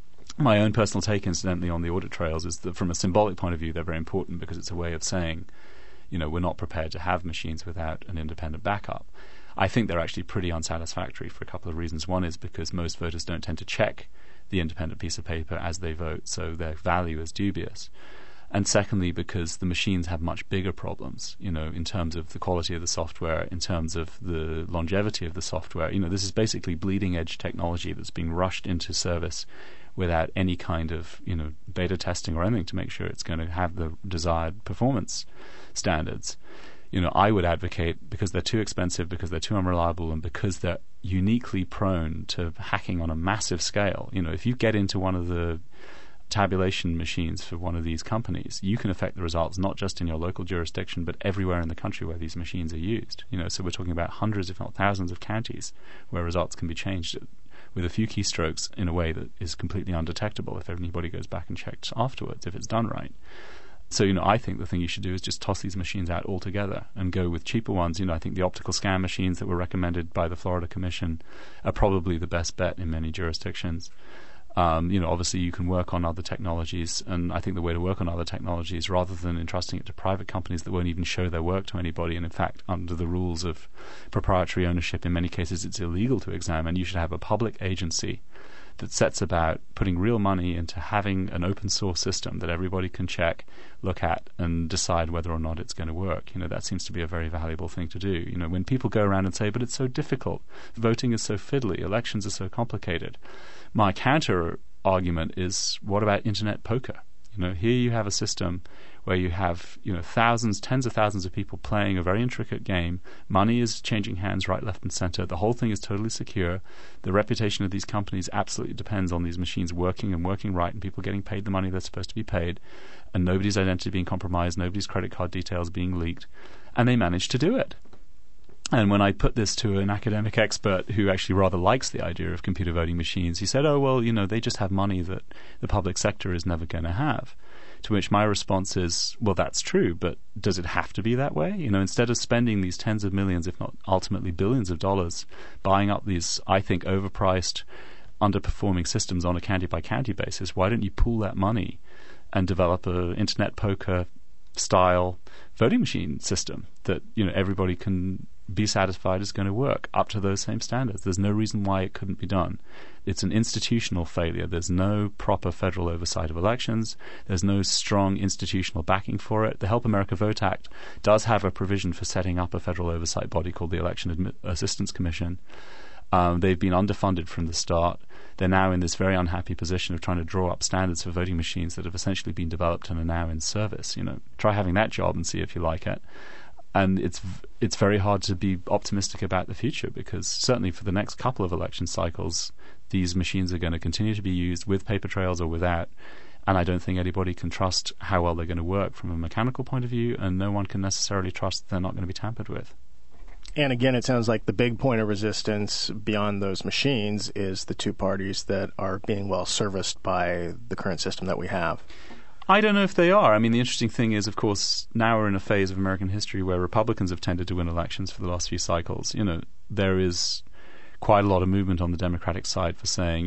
My own personal take, incidentally, on the audit trails is that from a symbolic point of view, they're very important because it's a way of saying, you know, we're not prepared to have machines without an independent backup. I think they're actually pretty unsatisfactory for a couple of reasons. One is because most voters don't tend to check the independent piece of paper as they vote, so their value is dubious. And secondly, because the machines have much bigger problems, you know, in terms of the quality of the software, in terms of the longevity of the software. You know, this is basically bleeding-edge technology that's being rushed into service without any kind of, you know, beta testing or anything to make sure it's going to have the desired performance standards. You know, I would advocate, because they're too expensive, because they're too unreliable, and because they're uniquely prone to hacking on a massive scale. You know, if you get into one of the tabulation machines for one of these companies, you can affect the results not just in your local jurisdiction, but everywhere in the country where these machines are used. You know, so we're talking about hundreds, if not thousands, of counties where results can be changed with a few keystrokes in a way that is completely undetectable if anybody goes back and checks afterwards, if it's done right. So, you know, I think the thing you should do is just toss these machines out altogether and go with cheaper ones. You know, I think the optical scan machines that were recommended by the Florida Commission are probably the best bet in many jurisdictions. Um, you know, obviously you can work on other technologies, and I think the way to work on other technologies, rather than entrusting it to private companies that won't even show their work to anybody, and in fact, under the rules of proprietary ownership, in many cases it's illegal to examine, you should have a public agency that sets about putting real money into having an open source system that everybody can check, look at, and decide whether or not it's going to work. You know, that seems to be a very valuable thing to do. You know, when people go around and say, but it's so difficult, voting is so fiddly, elections are so complicated, my counter argument is, what about internet poker? You know, here you have a system where you have, you know, thousands, tens of thousands of people playing a very intricate game. Money is changing hands right, left, and center. The whole thing is totally secure. The reputation of these companies absolutely depends on these machines working and working right, and people getting paid the money they're supposed to be paid, and nobody's identity being compromised, nobody's credit card details being leaked, and they managed to do it. And when I put this to an academic expert who actually rather likes the idea of computer voting machines, he said, oh, well, you know, they just have money that the public sector is never going to have. To which my response is, well, that's true, but does it have to be that way? You know, instead of spending these tens of millions, if not ultimately billions of dollars, buying up these, I think, overpriced, underperforming systems on a county-by-county basis, why don't you pool that money and develop an internet poker style voting machine system that, you know, everybody can be satisfied is going to work up to those same standards? There's no reason why it couldn't be done. It's an institutional failure. There's no proper federal oversight of elections. There's no strong institutional backing for it. The Help America Vote Act does have a provision for setting up a federal oversight body called the Election Admi- Assistance Commission. Um, they've been underfunded from the start. They're now in this very unhappy position of trying to draw up standards for voting machines that have essentially been developed and are now in service. You know, try having that job and see if you like it. And it's it's very hard to be optimistic about the future, because certainly for the next couple of election cycles, these machines are going to continue to be used with paper trails or without. And I don't think anybody can trust how well they're going to work from a mechanical point of view, and no one can necessarily trust that they're not going to be tampered with. And again, it sounds like the big point of resistance beyond those machines is the two parties that are being well serviced by the current system that we have. I don't know if they are. I mean, the interesting thing is, of course, now we're in a phase of American history where Republicans have tended to win elections for the last few cycles. You know, there is quite a lot of movement on the Democratic side for saying, you know,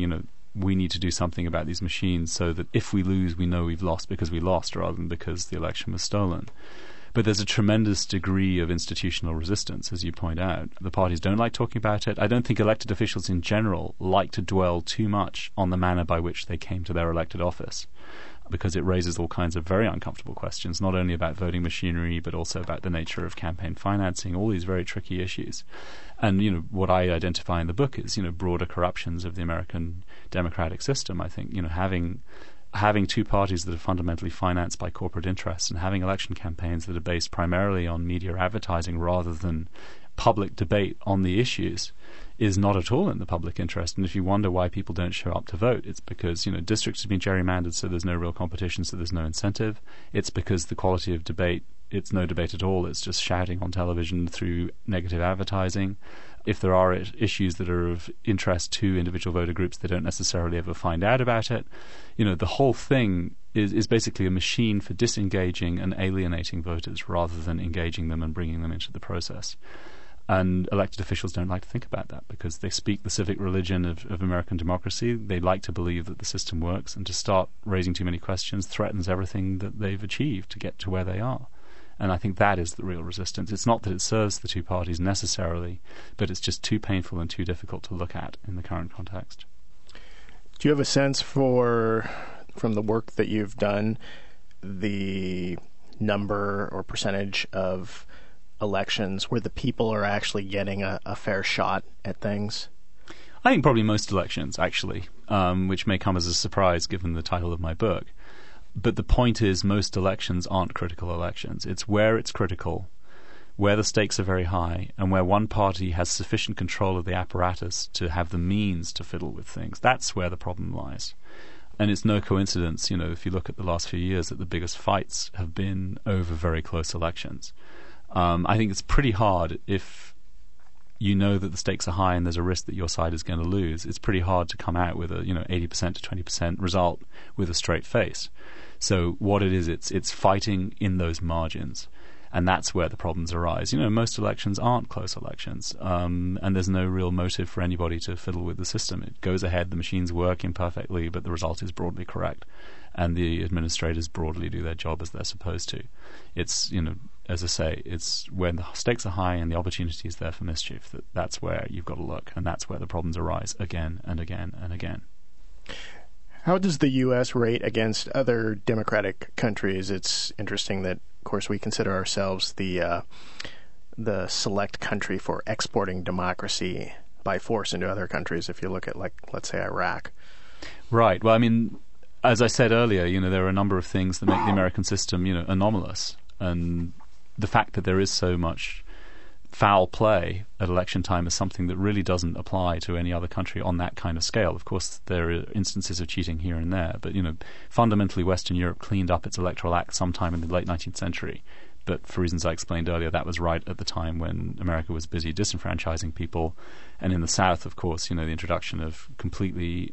we need to do something about these machines so that if we lose, we know we've lost because we lost rather than because the election was stolen. But there's a tremendous degree of institutional resistance, as you point out. The parties don't like talking about it. I don't think elected officials in general like to dwell too much on the manner by which they came to their elected office, because it raises all kinds of very uncomfortable questions, not only about voting machinery, but also about the nature of campaign financing, all these very tricky issues. And, you know, what I identify in the book is, you know, broader corruptions of the American democratic system. I think, you know, having having two parties that are fundamentally financed by corporate interests and having election campaigns that are based primarily on media advertising rather than public debate on the issues is not at all in the public interest. And if you wonder why people don't show up to vote, it's because, you know, districts have been gerrymandered so there's no real competition, so there's no incentive. It's because the quality of debate, it's no debate at all. It's just shouting on television through negative advertising. If there are issues that are of interest to individual voter groups, they don't necessarily ever find out about it. You know, the whole thing is, is basically a machine for disengaging and alienating voters rather than engaging them and bringing them into the process. And elected officials don't like to think about that because they speak the civic religion of, of American democracy. They like to believe that the system works, and to start raising too many questions threatens everything that they've achieved to get to where they are. And I think that is the real resistance. It's not that it serves the two parties necessarily, but it's just too painful and too difficult to look at in the current context. Do you have a sense for, from the work that you've done, the number or percentage of elections where the people are actually getting a, a fair shot at things? I think probably most elections, actually, um, which may come as a surprise given the title of my book. But the point is, most elections aren't critical elections. It's where it's critical, where the stakes are very high, and where one party has sufficient control of the apparatus to have the means to fiddle with things. That's where the problem lies. And it's no coincidence, you know, if you look at the last few years, that the biggest fights have been over very close elections. Um, I think it's pretty hard if you know that the stakes are high and there's a risk that your side is going to lose. It's pretty hard to come out with a, you know, eighty percent to twenty percent result with a straight face. So what it is, it's it's fighting in those margins, and that's where the problems arise. You know, most elections aren't close elections, um, and there's no real motive for anybody to fiddle with the system. It goes ahead, the machines work imperfectly, but the result is broadly correct, and the administrators broadly do their job as they're supposed to. It's, you know, as I say, it's when the stakes are high and the opportunity is there for mischief, that that's where you've got to look, and that's where the problems arise again and again and again. How does the U S rate against other democratic countries? It's interesting that, of course, we consider ourselves the uh, the select country for exporting democracy by force into other countries. If you look at, like, let's say, Iraq. Right. Well, I mean, as I said earlier, you know, there are a number of things that make the American system, you know, anomalous, and the fact that there is so much foul play at election time is something that really doesn't apply to any other country on that kind of scale. Of course, there are instances of cheating here and there, but, you know, fundamentally Western Europe cleaned up its electoral act sometime in the late nineteenth century. But for reasons I explained earlier, that was right at the time when America was busy disenfranchising people. And in the South, of course, you know, the introduction of completely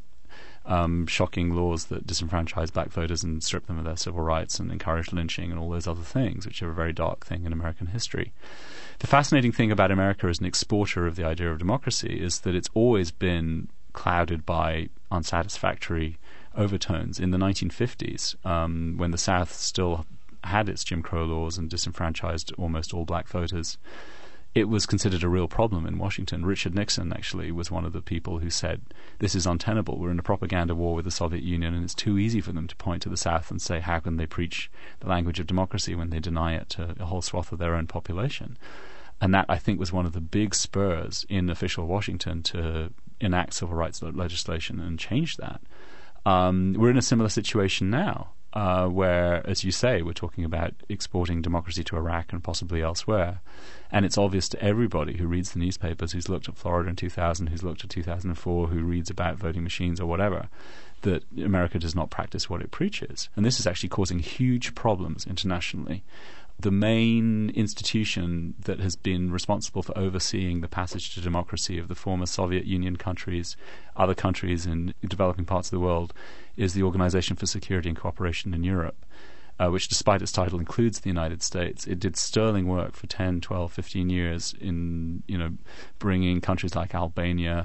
Um, shocking laws that disenfranchise black voters and strip them of their civil rights and encourage lynching and all those other things, which are a very dark thing in American history. The fascinating thing about America as an exporter of the idea of democracy is that it's always been clouded by unsatisfactory overtones. In the nineteen fifties, um, when the South still had its Jim Crow laws and disenfranchised almost all black voters, it was considered a real problem in Washington. Richard Nixon actually was one of the people who said, this is untenable. We're in a propaganda war with the Soviet Union, and it's too easy for them to point to the South and say, how can they preach the language of democracy when they deny it to a whole swath of their own population? And that, I think, was one of the big spurs in official Washington to enact civil rights legislation and change that. Um, we're in a similar situation now. Uh, where, as you say, we're talking about exporting democracy to Iraq and possibly elsewhere. And it's obvious to everybody who reads the newspapers, who's looked at Florida in two thousand, who's looked at two thousand four, who reads about voting machines or whatever, that America does not practice what it preaches. And this is actually causing huge problems internationally. The main institution that has been responsible for overseeing the passage to democracy of the former Soviet Union countries, other countries in developing parts of the world, is the Organization for Security and Cooperation in Europe, uh, which, despite its title, includes the United States. It did sterling work for ten, twelve, fifteen years in, you know, bringing countries like Albania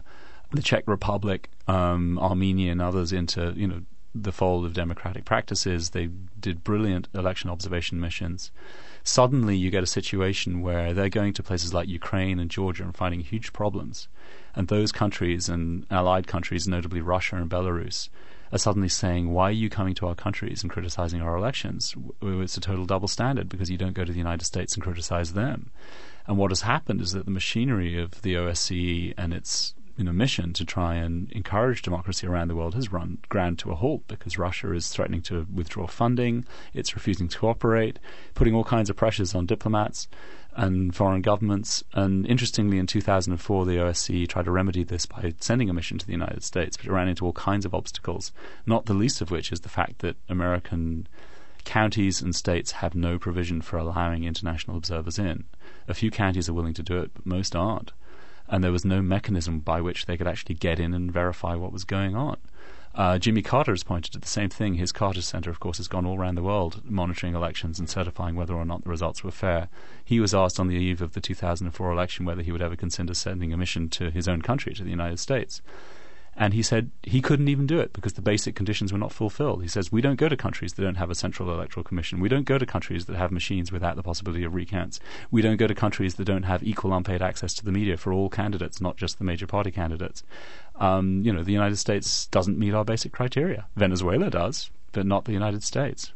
the Czech Republic, um, Armenia, and others into, you know, the fold of democratic practices. They did brilliant election observation missions. Suddenly you get a situation where they're going to places like Ukraine and Georgia and finding huge problems. And those countries and allied countries, notably Russia and Belarus, are suddenly saying, why are you coming to our countries and criticizing our elections? It's a total double standard because you don't go to the United States and criticize them. And what has happened is that the machinery of the O S C E and its you know, mission to try and encourage democracy around the world has run ground to a halt because Russia is threatening to withdraw funding, it's refusing to cooperate, putting all kinds of pressures on diplomats and foreign governments. And interestingly, in two thousand four, the O S C E tried to remedy this by sending a mission to the United States, but it ran into all kinds of obstacles, not the least of which is the fact that American counties and states have no provision for allowing international observers in. A few counties are willing to do it, but most aren't. And there was no mechanism by which they could actually get in and verify what was going on. Uh, Jimmy Carter has pointed to the same thing. His Carter Center, of course, has gone all around the world monitoring elections and certifying whether or not the results were fair. He was asked on the eve of the two thousand four election whether he would ever consider sending a mission to his own country, to the United States. And he said he couldn't even do it because the basic conditions were not fulfilled. He says, we don't go to countries that don't have a central electoral commission. We don't go to countries that have machines without the possibility of recounts. We don't go to countries that don't have equal unpaid access to the media for all candidates, not just the major party candidates. Um, you know, the United States doesn't meet our basic criteria. Venezuela does, but not the United States.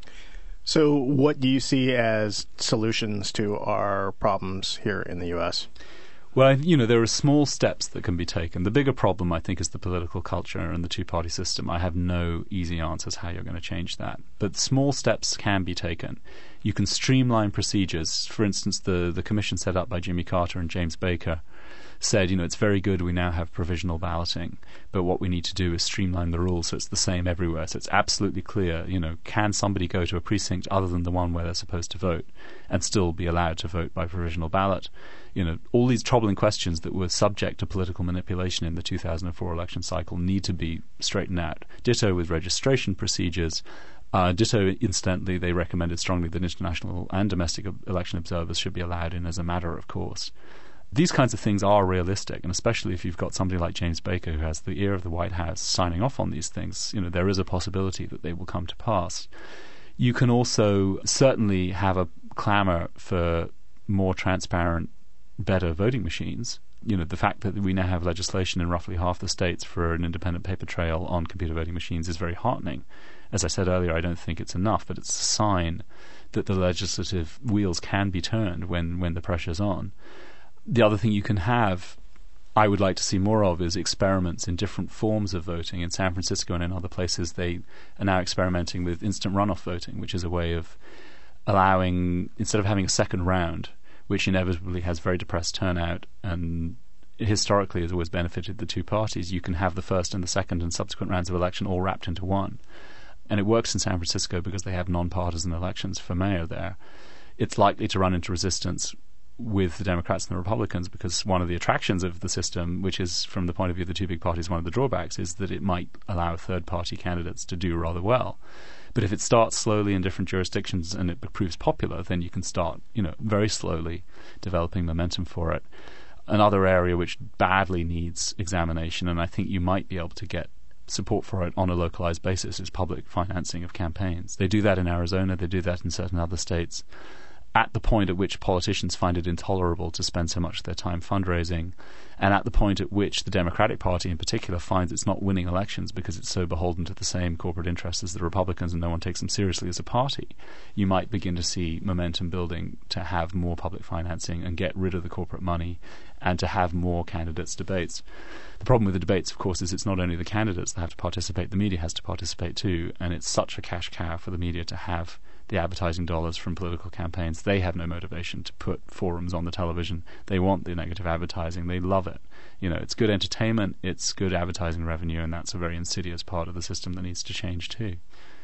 So what do you see as solutions to our problems here in the U S? Well, you know, there are small steps that can be taken. The bigger problem, I think, is the political culture and the two-party system. I have no easy answers how you're going to change that. But small steps can be taken. You can streamline procedures. For instance, the, the commission set up by Jimmy Carter and James Baker said, you know, it's very good we now have provisional balloting, but what we need to do is streamline the rules so it's the same everywhere. So it's absolutely clear, you know, can somebody go to a precinct other than the one where they're supposed to vote and still be allowed to vote by provisional ballot? You know, all these troubling questions that were subject to political manipulation in the two thousand four election cycle need to be straightened out. Ditto with registration procedures. Uh, ditto, incidentally, they recommended strongly that international and domestic election observers should be allowed in as a matter of course. These kinds of things are realistic, and especially if you've got somebody like James Baker who has the ear of the White House signing off on these things, you know, there is a possibility that they will come to pass. You can also certainly have a clamour for more transparent, better voting machines. You know, the fact that we now have legislation in roughly half the states for an independent paper trail on computer voting machines is very heartening. As I said earlier, I don't think it's enough, but it's a sign that the legislative wheels can be turned when, when the pressure's on. The other thing you can have, I would like to see more of, is experiments in different forms of voting. In San Francisco and in other places, they are now experimenting with instant runoff voting, which is a way of allowing, instead of having a second round, which inevitably has very depressed turnout and historically has always benefited the two parties, you can have the first and the second and subsequent rounds of election all wrapped into one. And it works in San Francisco because they have non-partisan elections for mayor there. It's likely to run into resistance with the Democrats and the Republicans because one of the attractions of the system, which is from the point of view of the two big parties one of the drawbacks, is that it might allow third-party candidates to do rather well. But if it starts slowly in different jurisdictions and it proves popular, then you can start, you know, very slowly developing momentum for it. Another area which badly needs examination, and I think you might be able to get support for it on a localized basis, is public financing of campaigns. They do that in Arizona, they do that in certain other states. At the point at which politicians find it intolerable to spend so much of their time fundraising, and at the point at which the Democratic Party in particular finds it's not winning elections because it's so beholden to the same corporate interests as the Republicans and no one takes them seriously as a party, you might begin to see momentum building to have more public financing and get rid of the corporate money and to have more candidates' debates. The problem with the debates, of course, is it's not only the candidates that have to participate, the media has to participate too, and it's such a cash cow for the media to have the advertising dollars from political campaigns. They have no motivation to put forums on the television. They want the negative advertising. They love it. You know, it's good entertainment, it's good advertising revenue, and that's a very insidious part of the system that needs to change too.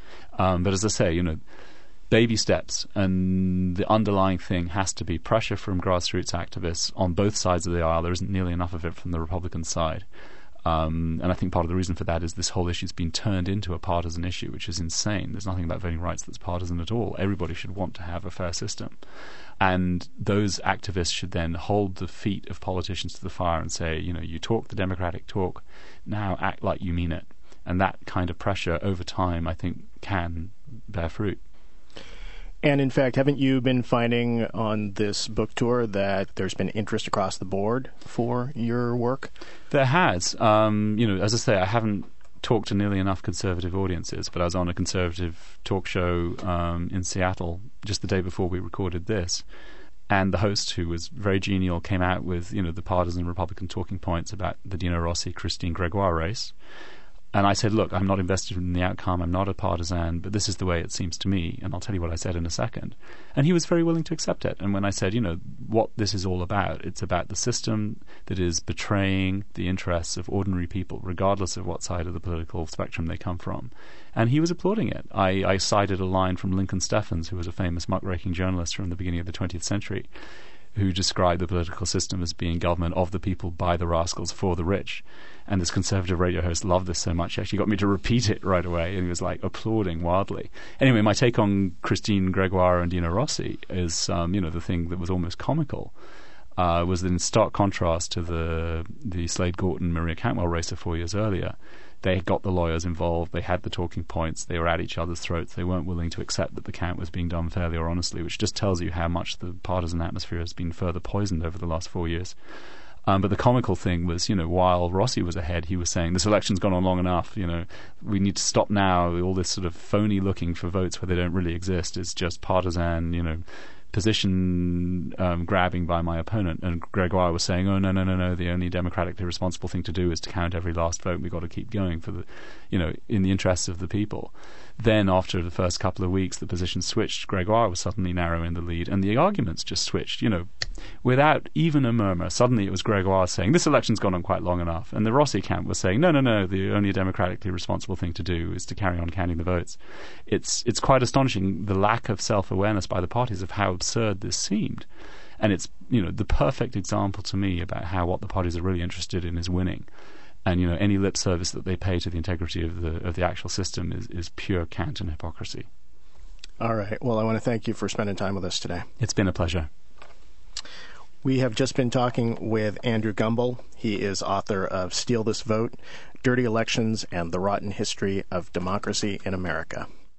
Um, but as I say, you know, baby steps, and the underlying thing has to be pressure from grassroots activists on both sides of the aisle. There isn't nearly enough of it from the Republican side. Um, and I think part of the reason for that is this whole issue's been turned into a partisan issue, which is insane. There's nothing about voting rights that's partisan at all. Everybody should want to have a fair system. And those activists should then hold the feet of politicians to the fire and say, you know, you talk the democratic talk, now act like you mean it. And that kind of pressure over time, I think, can bear fruit. And in fact, haven't you been finding on this book tour that there's been interest across the board for your work? There has. Um, you know, as I say, I haven't talked to nearly enough conservative audiences, but I was on a conservative talk show um, in Seattle just the day before we recorded this. And the host, who was very genial, came out with, you know, the partisan Republican talking points about the Dino Rossi, Christine Gregoire race. And I said, look, I'm not invested in the outcome, I'm not a partisan, but this is the way it seems to me, and I'll tell you what I said in a second. And he was very willing to accept it. And when I said, you know, what this is all about, it's about the system that is betraying the interests of ordinary people, regardless of what side of the political spectrum they come from. And he was applauding it. I, I cited a line from Lincoln Steffens, who was a famous muckraking journalist from the beginning of the twentieth century, who described the political system as being government of the people, by the rascals, for the rich. And this conservative radio host loved this so much, he actually got me to repeat it right away, and he was like applauding wildly. Anyway, my take on Christine Gregoire and Dino Rossi is, um, you know, the thing that was almost comical, uh, was that in stark contrast to the the Slade Gorton Maria Cantwell race of four years earlier, they had got the lawyers involved, they had the talking points, they were at each other's throats, they weren't willing to accept that the count was being done fairly or honestly, which just tells you how much the partisan atmosphere has been further poisoned over the last four years. Um, but the comical thing was, you know, while Rossi was ahead, he was saying, this election's gone on long enough, you know, we need to stop now, all this sort of phony looking for votes where they don't really exist, it's just partisan, you know, position um, grabbing by my opponent. And Gregoire was saying, oh, no, no, no, no, the only democratically responsible thing to do is to count every last vote. We've got to keep going for the, you know, in the interests of the people. Then after the first couple of weeks, the position switched. Gregoire was suddenly narrow in the lead, and the arguments just switched, you know, without even a murmur. Suddenly it was Gregoire saying, this election's gone on quite long enough. And the Rossi camp was saying, no, no, no, the only democratically responsible thing to do is to carry on counting the votes. It's, it's quite astonishing, the lack of self-awareness by the parties of how absurd this seemed. And it's, you know, the perfect example to me about how what the parties are really interested in is winning. And, you know, any lip service that they pay to the integrity of the of the actual system is, is pure cant and hypocrisy. All right. Well, I want to thank you for spending time with us today. It's been a pleasure. We have just been talking with Andrew Gumbel. He is author of Steal This Vote, Dirty Elections, and the Rotten History of Democracy in America.